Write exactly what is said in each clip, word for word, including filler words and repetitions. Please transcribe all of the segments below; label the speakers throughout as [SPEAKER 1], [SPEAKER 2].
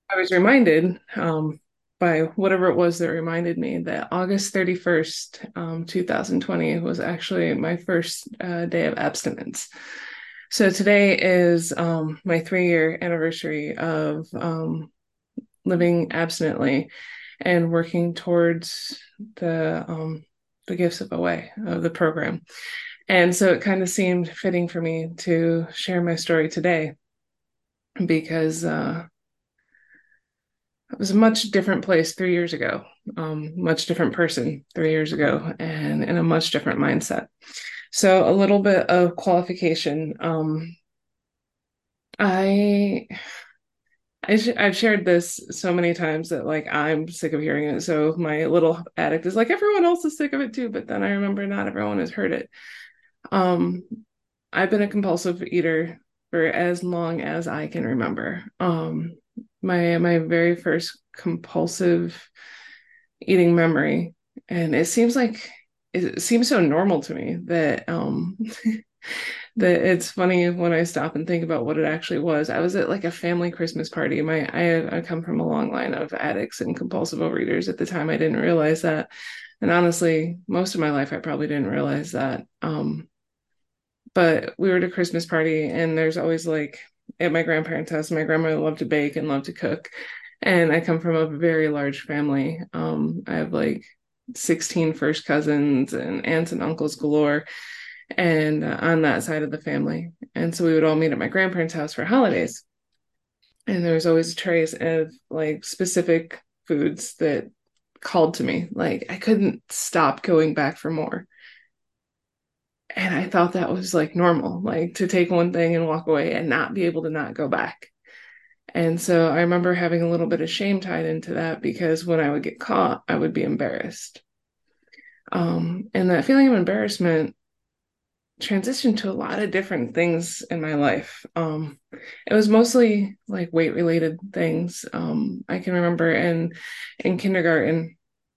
[SPEAKER 1] I was reminded um, by whatever it was that reminded me that August thirty-first, um, two thousand twenty was actually my first uh, day of abstinence. So today is um, my three year anniversary of um, living abstinently and working towards the um, the gifts of away of the program. And so it kind of seemed fitting for me to share my story today because uh, it was a much different place three years ago, um, much different person three years ago, and in a much different mindset. So, a little bit of qualification. Um, I, I sh- I've shared this so many times that like I'm sick of hearing it. So my little addict is like everyone else is sick of it too. But then I remember not everyone has heard it. Um, I've been a compulsive eater for as long as I can remember. Um, my my very first compulsive eating memory. And it seems like it seems so normal to me that um that it's funny when I stop and think about what it actually was. I was at like a family Christmas party. My I I come from a long line of addicts and compulsive overeaters. At the time I didn't realize that. And honestly, most of my life I probably didn't realize that. Um but we were at a Christmas party and there's always like at my grandparents' house, my grandmother loved to bake and loved to cook. And I come from a very large family. Um, I have like sixteen first cousins and aunts and uncles galore, and uh, on that side of the family. And so we would all meet at my grandparents' house for holidays. And there was always trays of like specific foods that called to me. Like I couldn't stop going back for more. And I thought that was like normal, like to take one thing and walk away and not be able to not go back. And so I remember having a little bit of shame tied into that because when I would get caught, I would be embarrassed. Um, and that feeling of embarrassment transitioned to a lot of different things in my life. Um, it was mostly like weight related things. Um, I can remember in in kindergarten,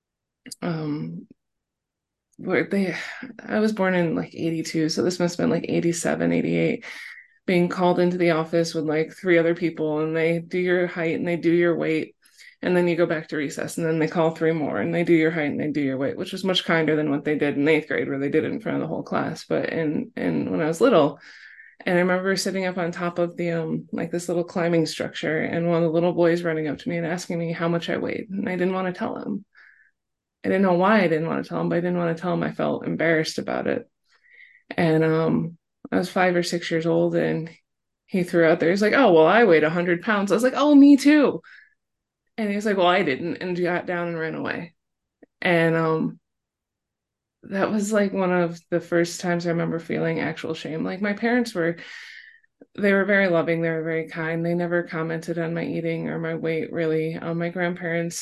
[SPEAKER 1] um, where they, I was born in like eighty-two, so this must have been like eighty-seven, eighty-eight, being called into the office with like three other people and they do your height and they do your weight and then you go back to recess and then they call three more and they do your height and they do your weight, which was much kinder than what they did in eighth grade where they did it in front of the whole class. But in in when I was little, and I remember sitting up on top of the um like this little climbing structure and one of the little boys running up to me and asking me how much I weighed and I didn't want to tell him. I didn't know why I didn't want to tell him, but I didn't want to tell him. I felt embarrassed about it. And um I was five or six years old and he threw out there, he's like, oh, well, I weighed one hundred pounds. I was like, oh, me too. And he was like, well, I didn't, and got down and ran away. And um, that was like one of the first times I remember feeling actual shame. Like my parents were, they were very loving, they were very kind. They never commented on my eating or my weight, really. Um, my grandparents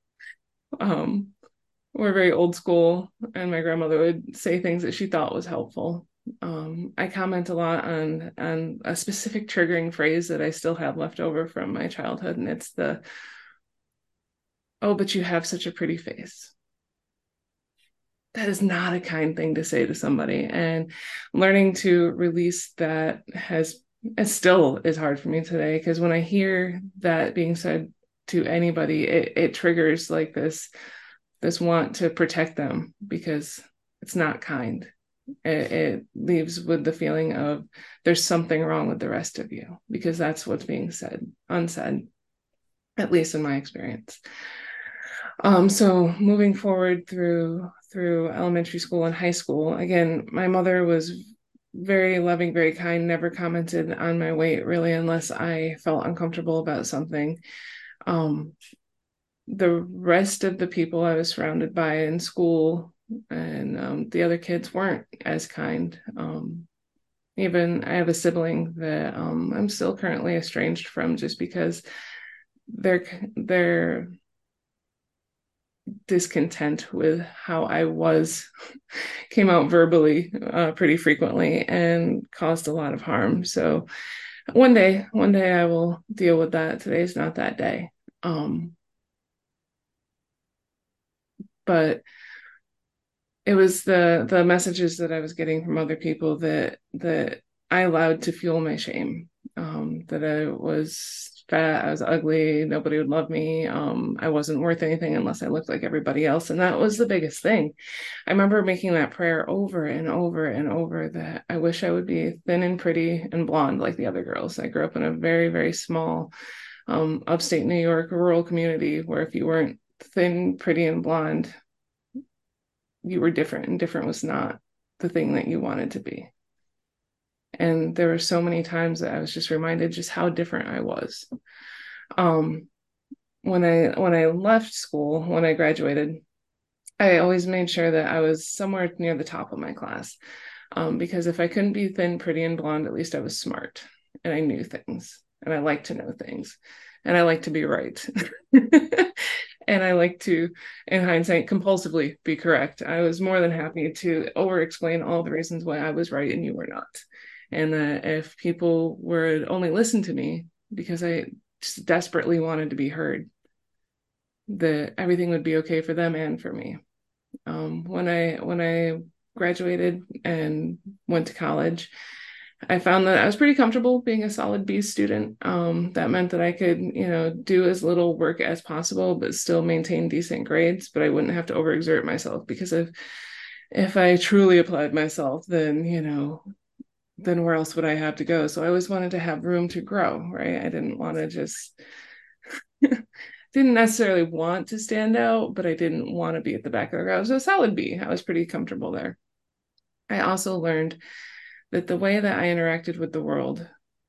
[SPEAKER 1] um, were very old school, and my grandmother would say things that she thought was helpful. Um, I comment a lot on on a specific triggering phrase that I still have left over from my childhood, and it's the oh, but you have such a pretty face. That is not a kind thing to say to somebody. And learning to release that has, it still is hard for me today because when I hear that being said to anybody, it, it triggers like this this want to protect them because it's not kind. It, it leaves with the feeling of there's something wrong with the rest of you because that's what's being said, unsaid, at least in my experience. Um, so moving forward through through elementary school and high school, again, my mother was very loving, very kind, never commented on my weight really unless I felt uncomfortable about something. Um, the rest of the people I was surrounded by in school and um, the other kids weren't as kind. Um, even I have a sibling that um, I'm still currently estranged from just because they're they're discontent with how I was came out verbally uh, pretty frequently and caused a lot of harm. So one day, one day I will deal with that. Today's not that day. Um, but it was the the messages that I was getting from other people that that I allowed to fuel my shame. Um, that I was fat, I was ugly, nobody would love me. Um, I wasn't worth anything unless I looked like everybody else. And that was the biggest thing. I remember making that prayer over and over and over that I wish I would be thin and pretty and blonde like the other girls. I grew up in a very, very small um, upstate New York rural community where if you weren't thin, pretty, and blonde, you were different, and different was not the thing that you wanted to be. And there were so many times that I was just reminded just how different I was. Um, when I when I left school, when I graduated, I always made sure that I was somewhere near the top of my class. Um, because if I couldn't be thin, pretty, and blonde, at least I was smart and I knew things and I like to know things and I like to be right. And I like to, in hindsight, compulsively be correct. I was more than happy to over explain all the reasons why I was right and you were not. And that if people would only listen to me because I just desperately wanted to be heard, that everything would be okay for them and for me. Um, when I when I graduated and went to college, I found that I was pretty comfortable being a solid B student. Um, that meant that I could, you know, do as little work as possible, but still maintain decent grades. But I wouldn't have to overexert myself because if if I truly applied myself, then you know, then where else would I have to go? So I always wanted to have room to grow, right? I didn't want to just didn't necessarily want to stand out, but I didn't want to be at the back of the crowd. So a solid B. I was pretty comfortable there. I also learned that the way that I interacted with the world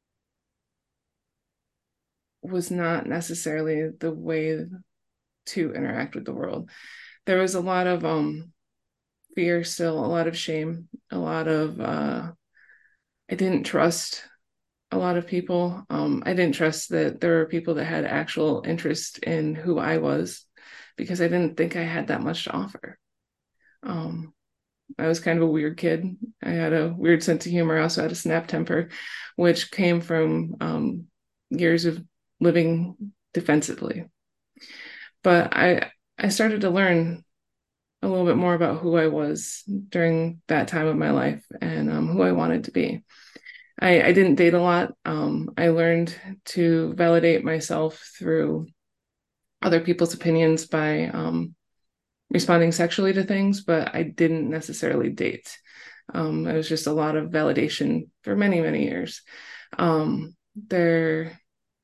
[SPEAKER 1] was not necessarily the way to interact with the world. There was a lot of um fear still, a lot of shame, a lot of uh I didn't trust a lot of people. Um, I didn't trust that there were people that had actual interest in who I was because I didn't think I had that much to offer. Um, I was kind of a weird kid. I had a weird sense of humor. I also had a snap temper, which came from um, years of living defensively. But I I started to learn a little bit more about who I was during that time of my life and um, who I wanted to be. I, I didn't date a lot. Um, I learned to validate myself through other people's opinions by um, responding sexually to things, but I didn't necessarily date. Um, it was just a lot of validation for many, many years. Um, there,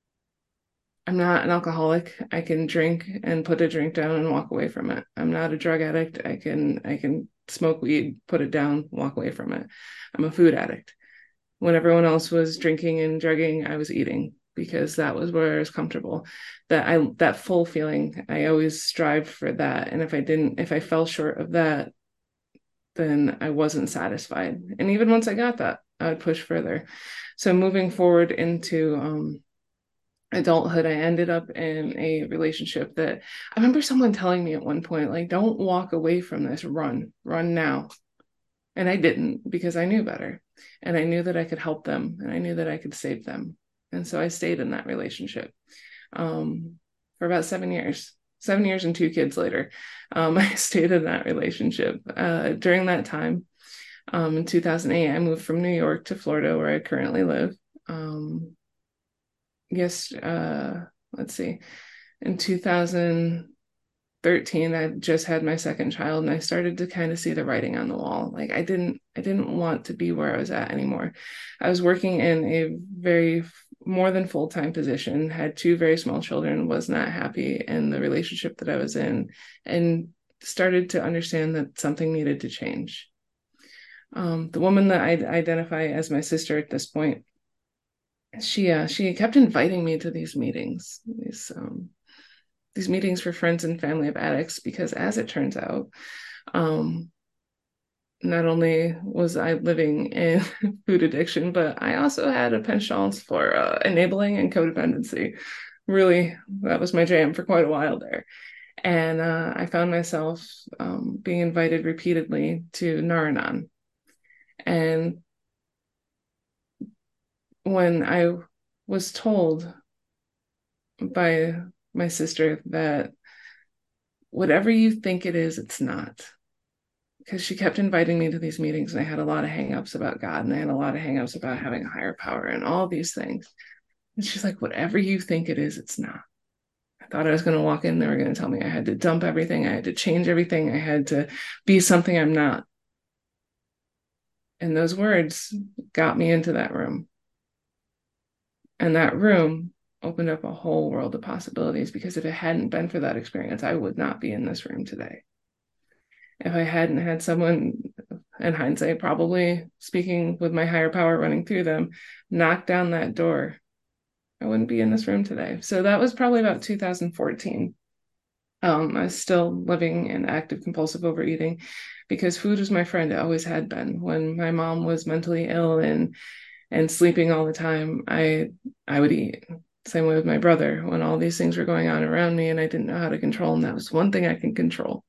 [SPEAKER 1] I'm not an alcoholic. I can drink and put a drink down and walk away from it. I'm not a drug addict. I can I can smoke weed, put it down, walk away from it. I'm a food addict. When everyone else was drinking and drugging, I was eating because that was where I was comfortable. That I that full feeling, I always strived for that. And if I didn't, if I fell short of that, then I wasn't satisfied. And even once I got that, I would push further. So moving forward into um, adulthood, I ended up in a relationship that I remember someone telling me at one point, like, don't walk away from this, run, run now. And I didn't because I knew better. And I knew that I could help them and I knew that I could save them. And so I stayed in that relationship um, for about seven years, seven years and two kids later. Um, I stayed in that relationship. Uh, during that time, um, in two thousand eight, I moved from New York to Florida, where I currently live. Um, yes, uh, let's see. In two thousand thirteen, I just had my second child and I started to kind of see the writing on the wall. Like I didn't I didn't want to be where I was at anymore. I was working in a very more than full-time position, had two very small children, was not happy in the relationship that I was in, and started to understand that something needed to change. Um, the woman that I identify as my sister at this point, she uh, she kept inviting me to these meetings, these um, these meetings for friends and family of addicts, because as it turns out, um, not only was I living in food addiction, but I also had a penchant for uh, enabling and codependency. Really, that was my jam for quite a while there. And uh, I found myself um, being invited repeatedly to Naranon. And when I was told by my sister that whatever you think it is, it's not. Because she kept inviting me to these meetings, and I had a lot of hangups about God, and I had a lot of hangups about having a higher power and all these things. And she's like, whatever you think it is, it's not. I thought I was going to walk in, they were going to tell me I had to dump everything, I had to change everything, I had to be something I'm not. And those words got me into that room. And that room opened up a whole world of possibilities, because if it hadn't been for that experience, I would not be in this room today. If I hadn't had someone, in hindsight, probably speaking with my higher power running through them, knock down that door, I wouldn't be in this room today. So that was probably about two thousand fourteen. Um, I was still living in active compulsive overeating, because food was my friend. It always had been. When my mom was mentally ill and and sleeping all the time, I I would eat. Same way with my brother. When all these things were going on around me and I didn't know how to control them, that was one thing I can control.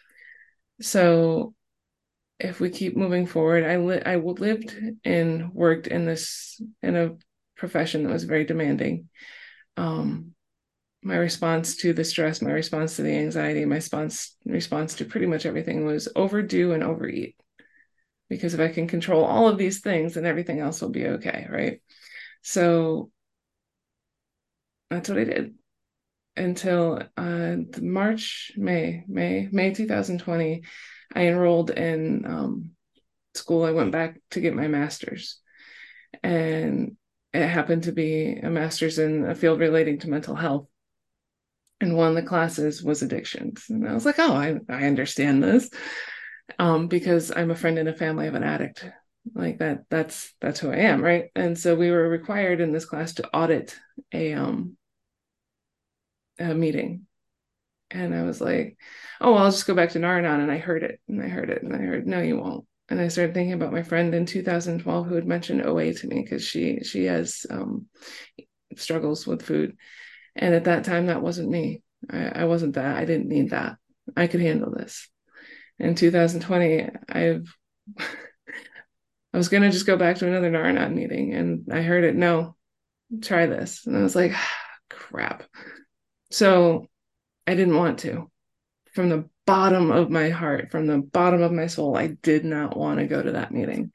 [SPEAKER 1] So if we keep moving forward, I li- I lived and worked in this in a profession that was very demanding. Um, my response to the stress, my response to the anxiety, my response response to pretty much everything was overdo and overeat. Because if I can control all of these things, then everything else will be okay, right? So that's what I did until uh, March, May, May, May two thousand twenty. I enrolled in um, school. I went back to get my master's, and it happened to be a master's in a field relating to mental health. And one of the classes was addictions. And I was like, oh, I, I understand this, um, because I'm a friend in a family of an addict. Like that, that's that's who I am, right? And so we were required in this class to audit a um a meeting. And I was like, oh, well, I'll just go back to Naranon. And I heard it, and I heard it, and I heard, no, you won't. And I started thinking about my friend in two thousand twelve who had mentioned O A to me, because she she has um, struggles with food. And at that time, that wasn't me. I, I wasn't that. I didn't need that. I could handle this. In two thousand twenty, I've I was gonna just go back to another Naranon meeting, and I heard it. No, try this, and I was like, ah, crap. So I didn't want to. From the bottom of my heart, from the bottom of my soul, I did not want to go to that meeting.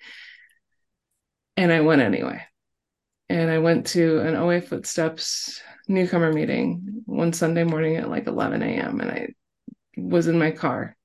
[SPEAKER 1] And I went anyway. And I went to an O A Footsteps newcomer meeting one Sunday morning at like eleven a.m. And I was in my car.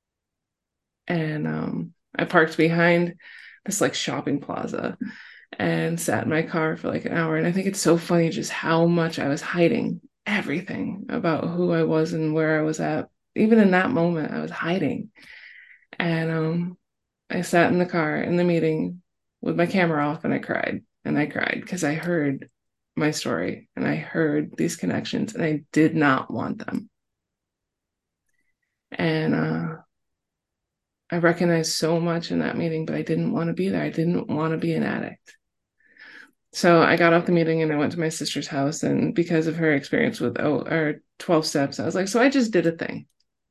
[SPEAKER 1] And um, I parked behind this like shopping plaza and sat in my car for like an hour. And I think it's so funny just how much I was hiding everything about who I was and where I was at. Even in that moment, I was hiding. And um, I sat in the car in the meeting with my camera off, and I cried. And I cried because I heard my story and I heard these connections, and I did not want them. And uh, I recognized so much in that meeting, but I didn't want to be there. I didn't want to be an addict. So I got off the meeting and I went to my sister's house. And because of her experience with oh, or twelve steps, I was like, so I just did a thing.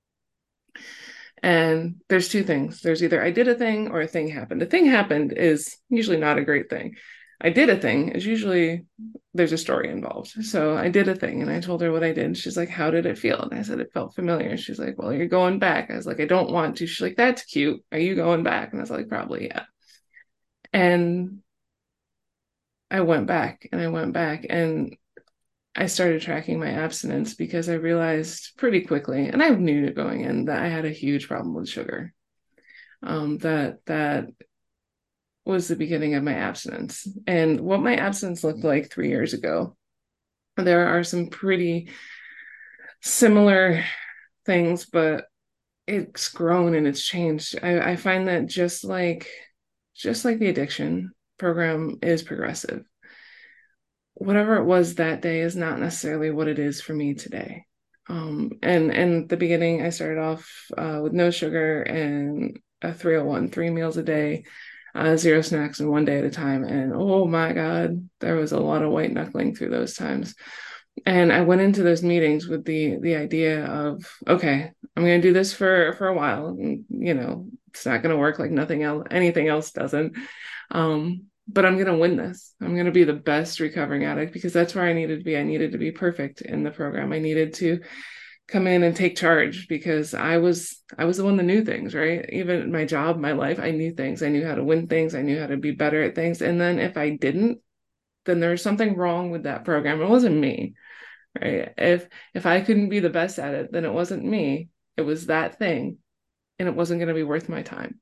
[SPEAKER 1] And there's two things. There's either I did a thing or a thing happened. A thing happened is usually not a great thing. I did a thing is usually there's a story involved. So I did a thing and I told her what I did. And she's like, how did it feel? And I said, it felt familiar. She's like, well, you're going back. I was like, I don't want to. She's like, that's cute. Are you going back? And I was like, probably, yeah. And I went back and I went back and I started tracking my abstinence, because I realized pretty quickly, and I knew going in, that I had a huge problem with sugar. Um, that that was the beginning of my abstinence. And what my abstinence looked like three years ago, there are some pretty similar things, but it's grown and it's changed. I, I find that just like just like the addiction program is progressive, whatever it was that day is not necessarily what it is for me today. Um, and in the beginning, I started off uh, with no sugar and a three oh one, three meals a day, uh, zero snacks, and one day at a time. And oh my God, there was a lot of white knuckling through those times. And I went into those meetings with the the idea of, okay, I'm going to do this for for a while. And, you know, it's not going to work like nothing else, anything else doesn't. Um, but I'm going to win this. I'm going to be the best recovering addict, because that's where I needed to be. I needed to be perfect in the program. I needed to come in and take charge, because I was I was the one that knew things, right? Even my job, my life, I knew things. I knew how to win things. I knew how to be better at things. And then if I didn't, then there's something wrong with that program. It wasn't me, right? If if I couldn't be the best at it, then it wasn't me. It was that thing, and it wasn't going to be worth my time.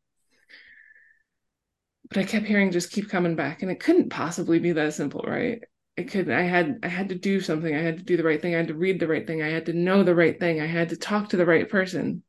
[SPEAKER 1] But I kept hearing just keep coming back, and it couldn't possibly be that simple, right? It could I had I had to do something. I had to do the right thing. I had to read the right thing. I had to know the right thing. I had to talk to the right person.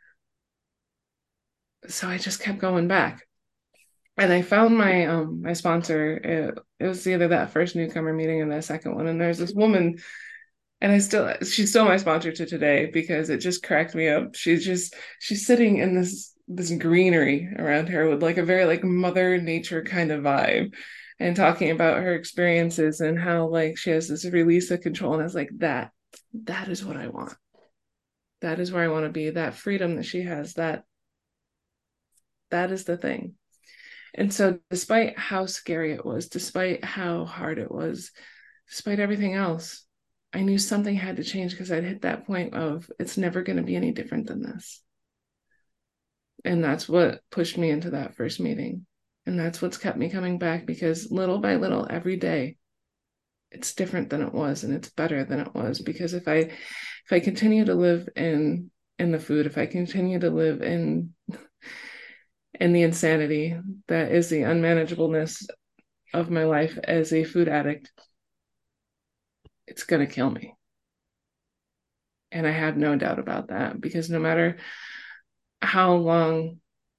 [SPEAKER 1] So I just kept going back. And I found my um my sponsor. It, it was either that first newcomer meeting and the second one. And there's this woman, and I still she's still my sponsor to today because it just cracked me up. She's just she's sitting in this this greenery around her with like a very like mother nature kind of vibe and talking about her experiences and how like she has this release of control. And I was like, that that is what I want. That is where I want to be. That freedom that she has, that that is the thing. And so despite how scary it was, despite how hard it was, despite everything else, I knew something had to change because I'd hit that point of it's never going to be any different than this. And that's what pushed me into that first meeting. And that's what's kept me coming back because little by little, every day, it's different than it was and it's better than it was. Because if I if I continue to live in in the food, if I continue to live in in the insanity that is the unmanageableness of my life as a food addict, it's going to kill me. And I have no doubt about that because no matter how long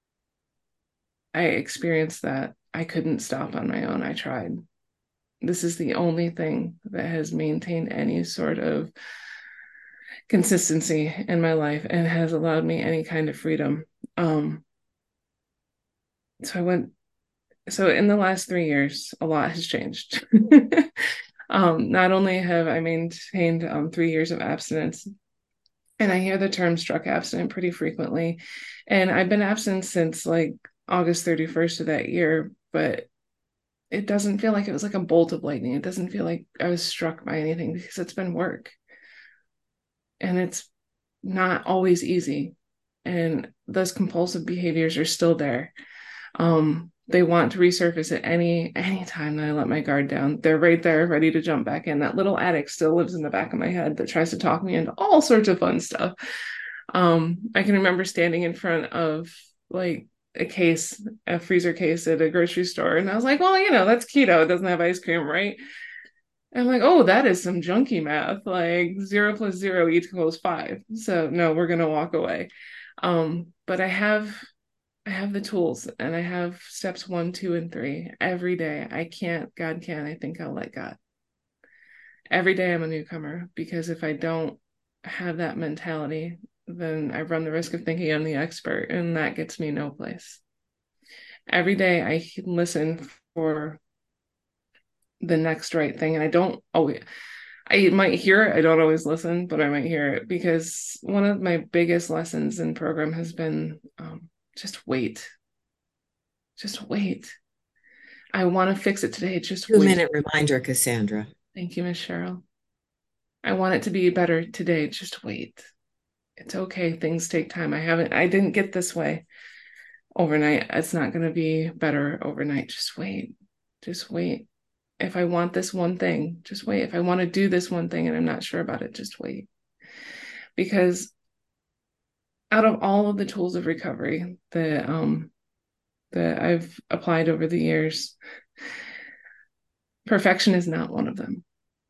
[SPEAKER 1] I experienced that, I couldn't stop on my own. I tried. This is the only thing that has maintained any sort of consistency in my life and has allowed me any kind of freedom. Um, so I went, so in the last three years, a lot has changed. um, not only have I maintained um, three years of abstinence, and I hear the term struck abstinent pretty frequently. And I've been abstinent since like August thirty-first of that year, but it doesn't feel like it was like a bolt of lightning. It doesn't feel like I was struck by anything because it's been work. And it's not always easy. And those compulsive behaviors are still there. Um, they want to resurface at any any time that I let my guard down. They're right there, ready to jump back in. That little addict still lives in the back of my head that tries to talk me into all sorts of fun stuff. Um, I can remember standing in front of like a case, a freezer case at a grocery store, and I was like, well, you know, that's keto. It doesn't have ice cream, right? And I'm like, oh, that is some junky math. Like zero plus zero equals five. So no, we're gonna walk away. Um, but I have I have the tools and I have steps one, two, and three every day. I can't, God can, I think I'll let God. Every day I'm a newcomer because if I don't have that mentality, then I run the risk of thinking I'm the expert and that gets me no place. Every day I listen for the next right thing and I don't always, I might hear it, I don't always listen, but I might hear it because one of my biggest lessons in program has been um, just wait. Just wait. I want to fix it today. Just
[SPEAKER 2] Two
[SPEAKER 1] wait.
[SPEAKER 2] minute reminder, Cassandra.
[SPEAKER 1] Thank you, Miss Cheryl. I want it to be better today. Just wait. It's okay. Things take time. I haven't, I didn't get this way overnight. It's not going to be better overnight. Just wait. Just wait. If I want this one thing, just wait. If I want to do this one thing and I'm not sure about it, just wait. Because out of all of the tools of recovery that um that I've applied over the years, perfection is not one of them.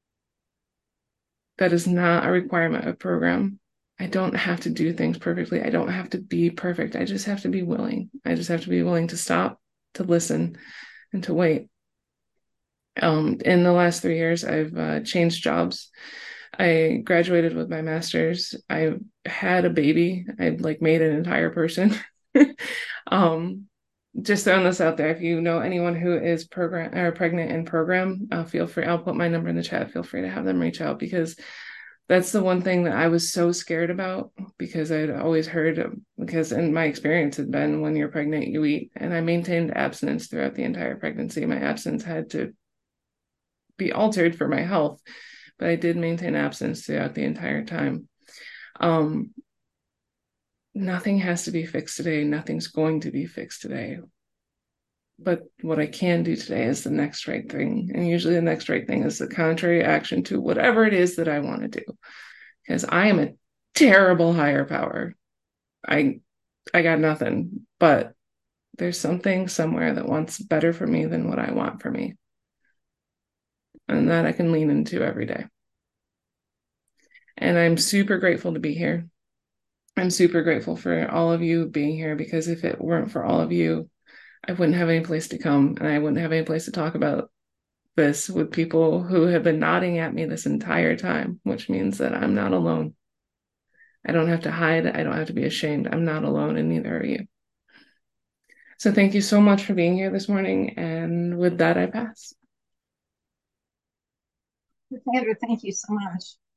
[SPEAKER 1] That is not a requirement of program. I don't have to do things perfectly. I don't have to be perfect. I just have to be willing. I just have to be willing to stop, to listen, and to wait. Um, in the last three years, I've uh, changed jobs. I graduated with my master's. I had a baby. I'd like made an entire person. um, just throwing this out there. If you know anyone who is program or pregnant in program, uh, feel free. I'll put my number in the chat. Feel free to have them reach out because that's the one thing that I was so scared about because I'd always heard because in my experience had been when you're pregnant, you eat. And I maintained abstinence throughout the entire pregnancy. My abstinence had to be altered for my health, but I did maintain abstinence throughout the entire time. Um, nothing has to be fixed today. Nothing's going to be fixed today. But what I can do today is the next right thing. And usually the next right thing is the contrary action to whatever it is that I want to do. Because I am a terrible higher power. I I got nothing, but there's something somewhere that wants better for me than what I want for me. And that I can lean into every day. And I'm super grateful to be here. I'm super grateful for all of you being here, because if it weren't for all of you, I wouldn't have any place to come, and I wouldn't have any place to talk about this with people who have been nodding at me this entire time, which means that I'm not alone. I don't have to hide. I don't have to be ashamed. I'm not alone, and neither are you. So thank you so much for being here this morning. And with that, I pass.
[SPEAKER 2] Cassandra, thank you so much.